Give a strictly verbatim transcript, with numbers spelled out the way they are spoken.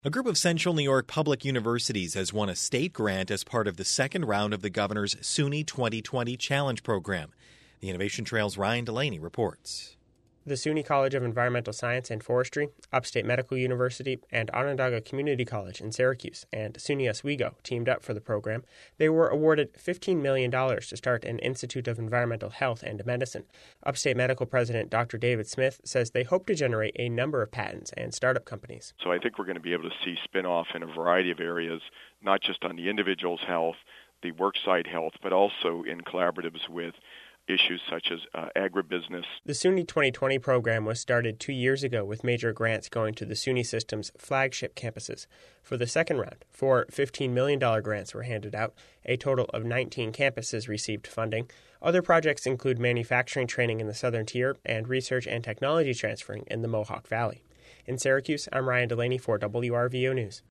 A group of Central New York public universities has won a state grant as part of the second round of the governor's SUNY twenty twenty Challenge program. The Innovation Trail's Ryan Delaney reports. The SUNY College of Environmental Science and Forestry, Upstate Medical University, and Onondaga Community College in Syracuse and SUNY Oswego teamed up for the program. They were awarded fifteen million dollars to start an Institute of Environmental Health and Medicine. Upstate Medical President Doctor David Smith says they hope to generate a number of patents and startup companies. So I think we're going to be able to see spin-off in a variety of areas, not just on the individual's health, the worksite health, but also in collaboratives with issues such as uh, agribusiness. The SUNY twenty twenty program was started two years ago with major grants going to the SUNY system's flagship campuses. For the second round, four fifteen million dollars grants were handed out. A total of nineteen campuses received funding. Other projects include manufacturing training in the Southern Tier and research and technology transferring in the Mohawk Valley. In Syracuse, I'm Ryan Delaney for W R V O News.